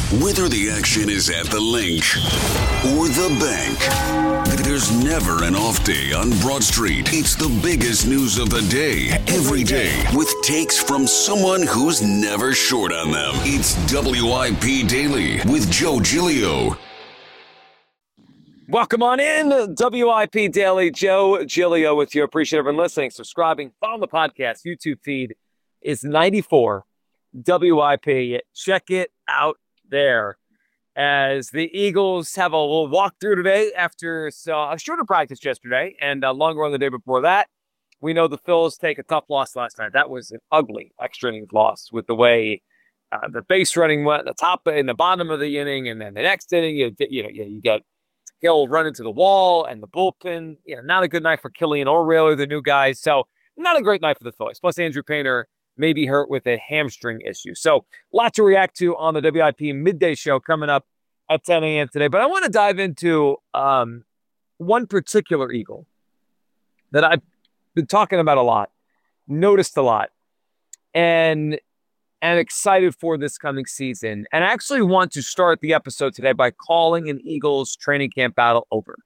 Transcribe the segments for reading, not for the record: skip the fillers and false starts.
Whether the action is at the link or the bank, there's never an off day on Broad Street. It's the biggest news of the day, every day, with takes from someone who's never short on them. It's WIP Daily with Joe Giglio. Welcome on in, WIP Daily. Joe Giglio with you. Appreciate everyone listening, subscribing, follow the podcast. YouTube feed is 94 WIP. Check it out there as the Eagles have a little walkthrough today after a shorter practice yesterday and a longer one the day before that. We know the Phils take a tough loss last night. That was an ugly extra innings loss with the way the base running went, the top and the bottom of the inning, and then the next inning you got Hill run into the wall and the bullpen. Not a good night for Killian or Rayler, the new guys. So not a great night for the Phillies. Plus Andrew Painter may be hurt with a hamstring issue. So a lot to react to on the WIP midday show coming up at 10 a.m. today. But I want to dive into one particular Eagle that I've been talking about a lot, noticed a lot, and excited for this coming season. And I actually want to start the episode today by calling an Eagles training camp battle over.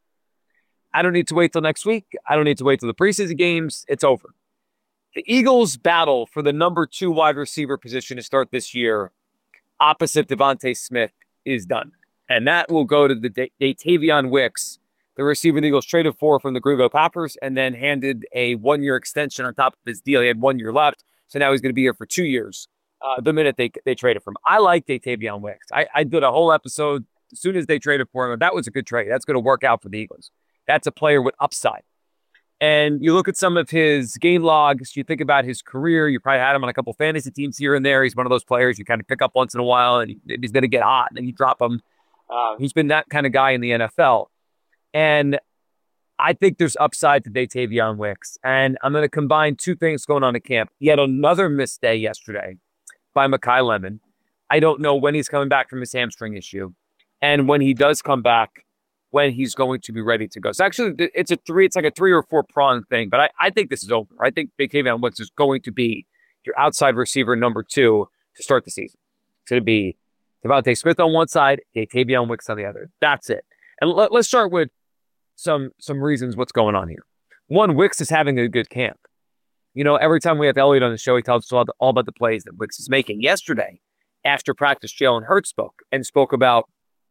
I don't need to wait till next week. I don't need to wait till the preseason games. It's over. The Eagles' battle for the number 2 wide receiver position to start this year opposite Devontae Smith is done. And that will go to the Datavion Wicks, the receiver the Eagles traded for from the Green Bay Packers and then handed a 1-year extension on top of his deal. He had 1 year left, so now he's going to be here for 2 years the minute they traded for him. I like Datavion Wicks. I did a whole episode as soon as they traded for him. That was a good trade. That's going to work out for the Eagles. That's a player with upside. And you look at some of his game logs, you think about his career, you probably had him on a couple fantasy teams here and there. He's one of those players you kind of pick up once in a while, and he's going to get hot, and then you drop him. He's been that kind of guy in the NFL. And I think there's upside to Datavion Wicks. And I'm going to combine two things going on at camp. Yet another missed day yesterday by Makai Lemon. I don't know when he's coming back from his hamstring issue. And when he does come back, when he's going to be ready to go. So actually, it's like a 3 or 4 prong thing, but I think this is over. I think Datavion Wicks is going to be your outside receiver number 2 to start the season. It's going to be Devontae Smith on one side, Datavion Wicks on the other. That's it. And let's start with some reasons what's going on here. One, Wicks is having a good camp. Every time we have Elliott on the show, he tells us all about the plays that Wicks is making. Yesterday, after practice, Jalen Hurts spoke about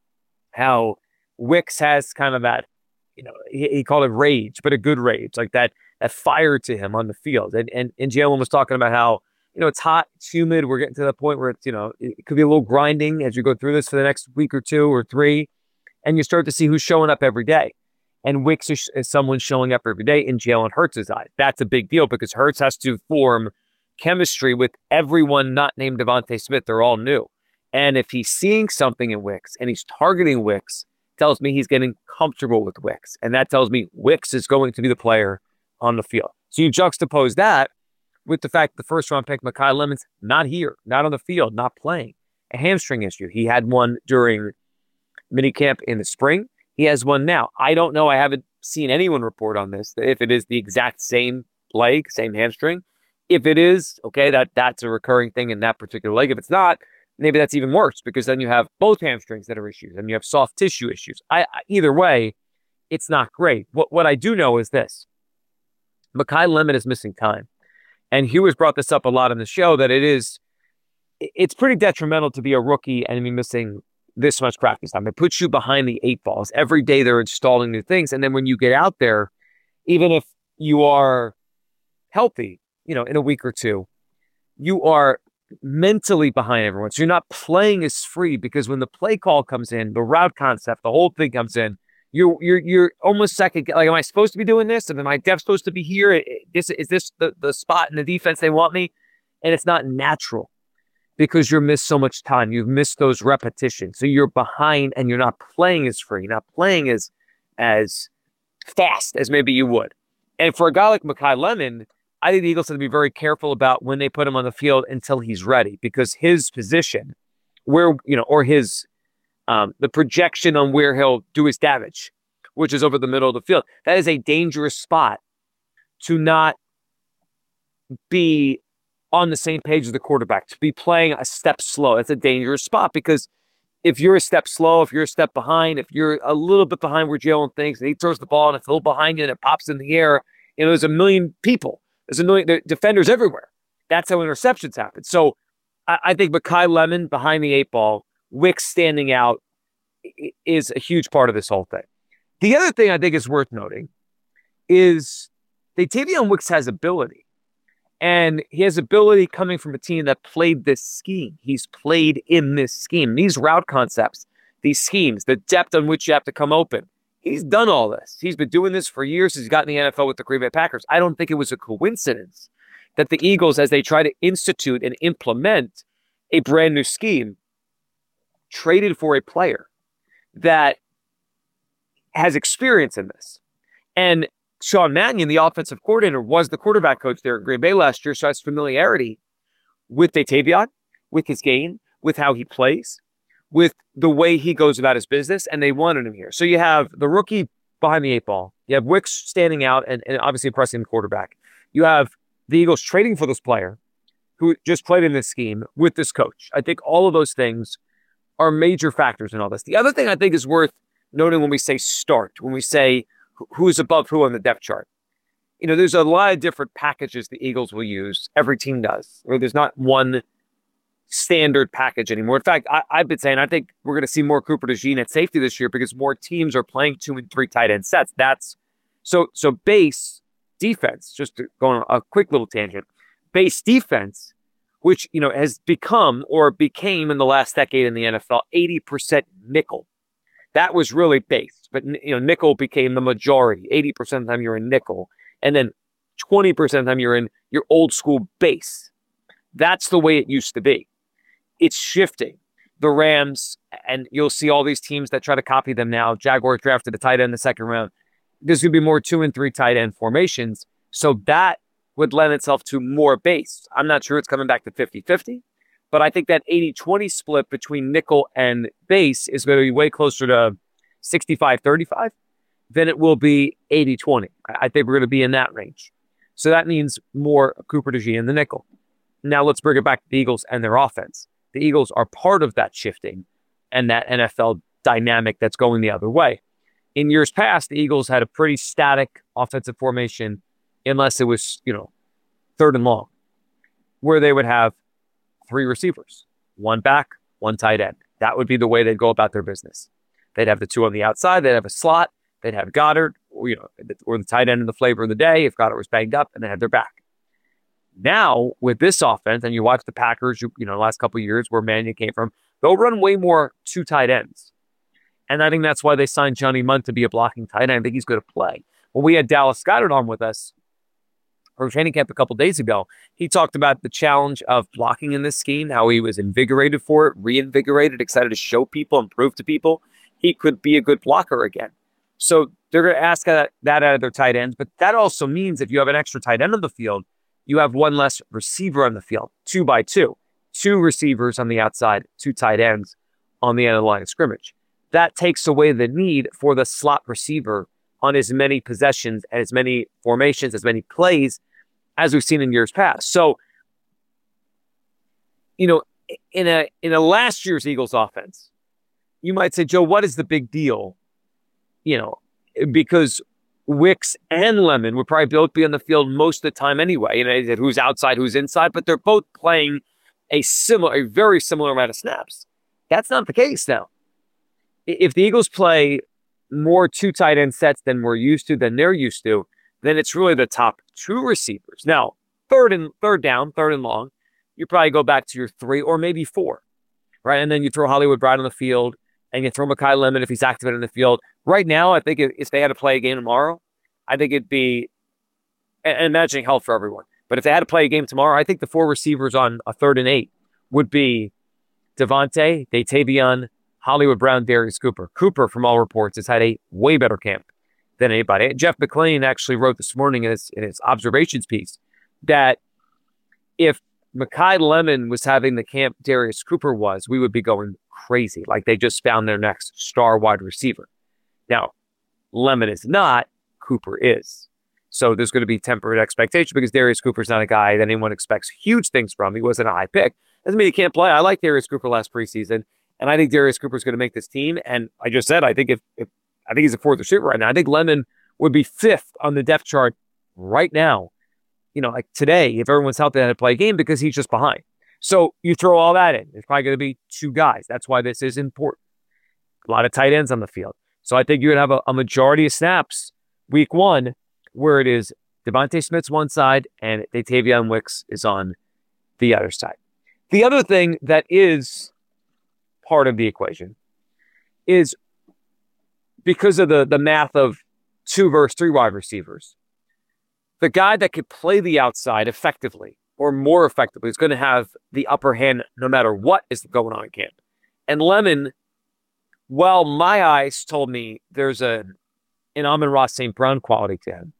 how Wicks has kind of that, he called it rage, but a good rage, like that fire to him on the field. And Jalen was talking about how, it's hot, it's humid. We're getting to the point where it's, it could be a little grinding as you go through this for the next week or 2 or 3. And you start to see who's showing up every day. And Wicks is someone showing up every day in Jalen Hurts' eyes. That's a big deal because Hurts has to form chemistry with everyone not named Devontae Smith. They're all new. And if he's seeing something in Wicks and he's targeting Wicks, tells me he's getting comfortable with Wicks. And that tells me Wicks is going to be the player on the field. So you juxtapose that with the fact the first-round pick, Makai Lemon's not here, not on the field, not playing. A hamstring issue. He had one during minicamp in the spring. He has one now. I don't know. I haven't seen anyone report on this, if it is the exact same leg, same hamstring. If it is, okay, that's a recurring thing in that particular leg. If it's not, maybe that's even worse because then you have both hamstrings that are issues and you have soft tissue issues. Either way, it's not great. What I do know is this. Makai Lemon is missing time. And Hugh has brought this up a lot on the show that it's pretty detrimental to be a rookie and be missing this much practice time. It puts you behind the 8 balls. Every day they're installing new things. And then when you get out there, even if you are healthy, in a week or 2, you are mentally behind everyone. So you're not playing as free because when the play call comes in, the route concept, the whole thing comes in, you're almost second. Like, am I supposed to be doing this? And am I supposed to be here? Is this the spot in the defense they want me? And it's not natural because you've missed so much time. You've missed those repetitions. So you're behind and you're not playing as free, not playing as fast as maybe you would. And for a guy like Makai Lemon, I think the Eagles have to be very careful about when they put him on the field until he's ready, because his position, or his the projection on where he'll do his damage, which is over the middle of the field, that is a dangerous spot to not be on the same page as the quarterback, to be playing a step slow. That's a dangerous spot because if you're a step slow, if you're a step behind, if you're a little bit behind where Jalen thinks, and he throws the ball and it's a little behind you and it pops in the air, there's a million people. There's a million defenders everywhere. That's how interceptions happen. So I think Makai Lemon behind the 8 ball, Wicks standing out is a huge part of this whole thing. The other thing I think is worth noting is Tavion Wicks has ability. And he has ability coming from a team that played this scheme. He's played in this scheme. These route concepts, these schemes, the depth on which you have to come open. He's done all this. He's been doing this for years. He's gotten the NFL with the Green Bay Packers. I don't think it was a coincidence that the Eagles, as they try to institute and implement a brand new scheme, traded for a player that has experience in this. And Sean Mannion, the offensive coordinator, was the quarterback coach there at Green Bay last year, so has familiarity with Tavion, with his game, with how he plays, with the way he goes about his business, and they wanted him here. So you have the rookie behind the 8 ball. You have Wicks standing out and obviously impressing the quarterback. You have the Eagles trading for this player who just played in this scheme with this coach. I think all of those things are major factors in all this. The other thing I think is worth noting when we say start, when we say who's above who on the depth chart. There's a lot of different packages the Eagles will use. Every team does. Or there's not one standard package anymore. In fact, I've been saying I think we're going to see more Cooper DeJean at safety this year because more teams are playing 2 and 3 tight end sets. That's so base defense, just to go on a quick little tangent, base defense, which has become or became in the last decade in the NFL 80% nickel. That was really base. But, nickel became the majority. 80% of the time you're in nickel. And then 20% of the time you're in your old school base. That's the way it used to be. It's shifting. The Rams, and you'll see all these teams that try to copy them now. Jaguars drafted a tight end in the second round. There's going to be more 2 and 3 tight end formations. So that would lend itself to more base. I'm not sure it's coming back to 50-50. But I think that 80-20 split between nickel and base is going to be way closer to 65-35 than it will be 80-20. I think we're going to be in that range. So that means more Cooper DeJean in the nickel. Now let's bring it back to the Eagles and their offense. The Eagles are part of that shifting and that NFL dynamic that's going the other way. In years past, the Eagles had a pretty static offensive formation unless it was, 3rd and long, where they would have 3 receivers, 1 back, 1 tight end. That would be the way they'd go about their business. They'd have the 2 on the outside. They'd have a slot. They'd have Goddard, or the tight end in the flavor of the day if Goddard was banged up, and they had their back. Now, with this offense, and you watch the Packers, the last couple of years where Mannion came from, they'll run way more 2 tight ends. And I think that's why they signed Johnny Mundt to be a blocking tight end. I think he's going to play. When we had Dallas Goedert on with us for training camp a couple days ago, he talked about the challenge of blocking in this scheme, how he was invigorated for it, reinvigorated, excited to show people and prove to people he could be a good blocker again. So they're going to ask that out of their tight ends. But that also means if you have an extra tight end on the field, you have 1 less receiver on the field, 2 by 2. 2 receivers on the outside, 2 tight ends on the end of the line of scrimmage. That takes away the need for the slot receiver on as many possessions, as many formations, as many plays as we've seen in years past. So, in a last year's Eagles offense, you might say, Joe, what is the big deal? Because Wicks and Lemon would probably both be on the field most of the time anyway. Who's outside, who's inside, but they're both playing a very similar amount of snaps. That's not the case now. If the Eagles play more 2 tight end sets than they're used to, then it's really the top 2 receivers. Now, third down, 3rd and long, you probably go back to your 3 or maybe 4, right? And then you throw Hollywood Brown on the field, and you throw Makai Lemon if he's activated in the field. Right now, I think if they had to play a game tomorrow, I think it'd be, and imagining health for everyone, but if they had to play a game tomorrow, I think the 4 receivers on a 3rd and 8 would be Devontae, Tavion, Hollywood Brown, Darius Cooper. Cooper, from all reports, has had a way better camp than anybody. Jeff McLean actually wrote this morning in his observations piece that if Makai Lemon was having the camp Darius Cooper was, we would be going crazy. Like they just found their next star wide receiver. Now, Lemon is not, Cooper is. So there's going to be tempered expectation because Darius Cooper's not a guy that anyone expects huge things from. He wasn't a high pick. Doesn't mean he can't play. I like Darius Cooper last preseason. And I think Darius Cooper is going to make this team. And I just said, I think if I think he's a fourth receiver right now. I think Lemon would be fifth on the depth chart right now. Like today, if everyone's healthy, to play a game because he's just behind. So you throw all that in. It's probably going to be two guys. That's why this is important. A lot of tight ends on the field. So I think you're going to have a majority of snaps week one where it is Devontae Smith's one side and Dattavion Wicks is on the other side. The other thing that is part of the equation is because of the math of 2 versus 3 wide receivers, the guy that could play the outside effectively or more effectively is going to have the upper hand no matter what is going on in camp. And Lemon, well, my eyes told me there's an Amon-Ra St. Brown quality to him.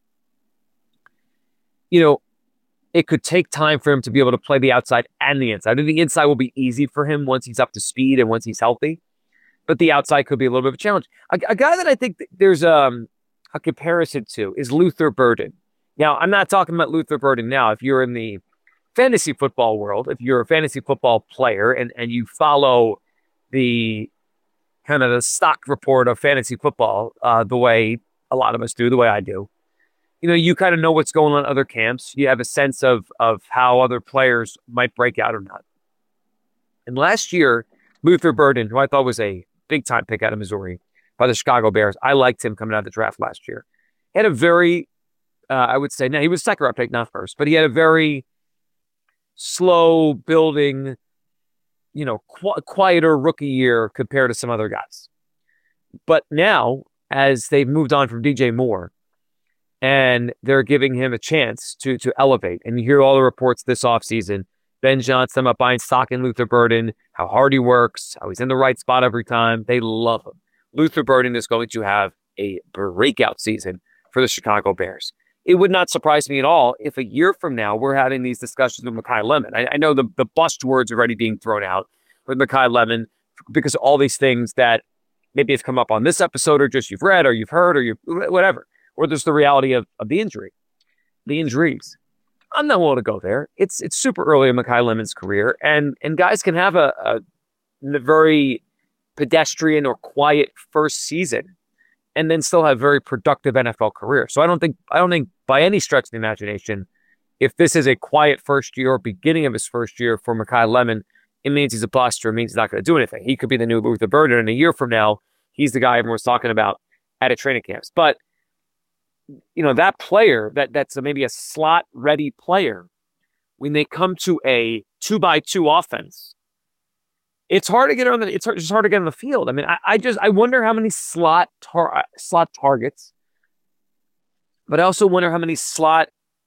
It could take time for him to be able to play the outside and the inside. I think the inside will be easy for him once he's up to speed and once he's healthy. But the outside could be a little bit of a challenge. A guy that I think there's a comparison to is Luther Burden. Now, I'm not talking about Luther Burden now. If you're in the fantasy football world, if you're a fantasy football player and you follow the kind of the stock report of fantasy football the way a lot of us do, the way I do, you kind of know what's going on in other camps. You have a sense of how other players might break out or not. And last year, Luther Burden, who I thought was a big-time pick out of Missouri by the Chicago Bears, I liked him coming out of the draft last year. He had a very, I would say, he was second round pick, not first, but he had a very slow building, quieter rookie year compared to some other guys. But now, as they've moved on from DJ Moore, and they're giving him a chance to elevate. And you hear all the reports this offseason. Ben Johnson up buying stock in Luther Burden, how hard he works, how he's in the right spot every time. They love him. Luther Burden is going to have a breakout season for the Chicago Bears. It would not surprise me at all if a year from now we're having these discussions with Makai Lemon. I know the bust words are already being thrown out with Makai Lemon because of all these things that maybe have come up on this episode or just you've read or you've heard or whatever. Or there's the reality of the injury, the injuries. I'm not willing to go there. It's super early in Makai Lemon's career, and guys can have a very pedestrian or quiet first season, and then still have very productive NFL career. So I don't think by any stretch of the imagination, if this is a quiet first year or beginning of his first year for Makai Lemon, it means he's a bust or it means he's not going to do anything. He could be the new Luther Burden, and a year from now, he's the guy everyone's talking about at a training camps. But that player, that's maybe a slot-ready player, when they come to a 2x2 offense, it's hard to get it's just hard to get on the field. I mean, I wonder how many slot targets, but I also wonder how many slot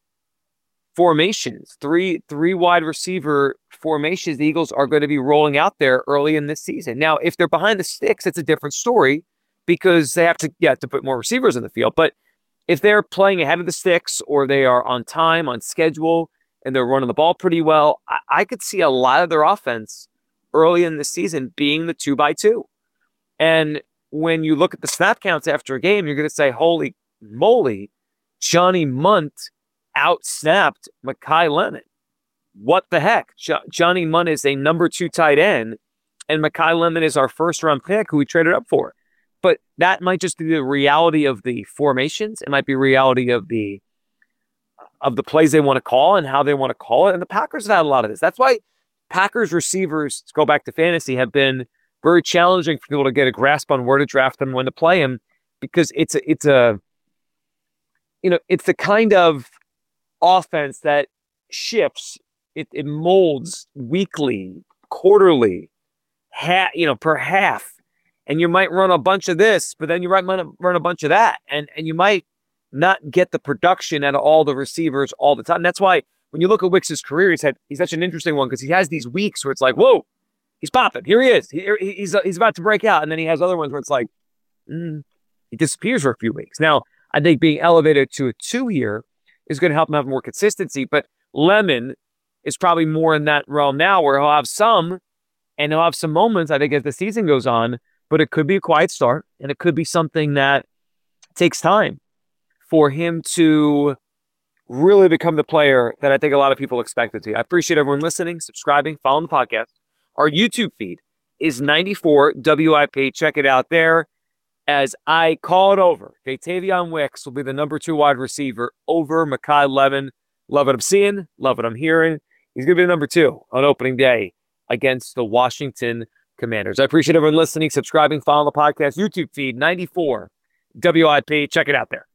formations, three wide receiver formations the Eagles are going to be rolling out there early in this season. Now, if they're behind the sticks, it's a different story because they have to put more receivers in the field. But if they're playing ahead of the sticks or they are on time, on schedule, and they're running the ball pretty well, I could see a lot of their offense early in the season being the 2x2. And when you look at the snap counts after a game, you're going to say, holy moly, Johnny Munt out-snapped Makai Lemon. What the heck? Johnny Munt is a number 2 tight end, and Makai Lemon is our first-round pick who we traded up for. But that might just be the reality of the formations. It might be reality of the plays they want to call and how they want to call it. And the Packers have had a lot of this. That's why Packers receivers, to go back to fantasy, have been very challenging for people to get a grasp on where to draft them, when to play them, because it's the kind of offense that shifts. It molds weekly, quarterly, per half. And you might run a bunch of this, but then you might run a bunch of that. And you might not get the production out of all the receivers all the time. And that's why when you look at Wicks' career, he's such an interesting one because he has these weeks where it's like, whoa, he's popping. Here he is. He's about to break out. And then he has other ones where it's like, he disappears for a few weeks. Now, I think being elevated to a 2 year is going to help him have more consistency. But Lemon is probably more in that realm now where he'll have some, and he'll have some moments, I think, as the season goes on. But it could be a quiet start, and it could be something that takes time for him to really become the player that I think a lot of people expect it to. I appreciate everyone listening, subscribing, following the podcast. Our YouTube feed is 94 WIP. Check it out there. As I call it over, Daytavion Wicks will be the number 2 wide receiver over Mekhi Levin. Love what I'm seeing. Love what I'm hearing. He's going to be the number 2 on opening day against the Washington Commanders. I appreciate everyone listening, subscribing, following the podcast YouTube feed, 94 WIP. Check it out there.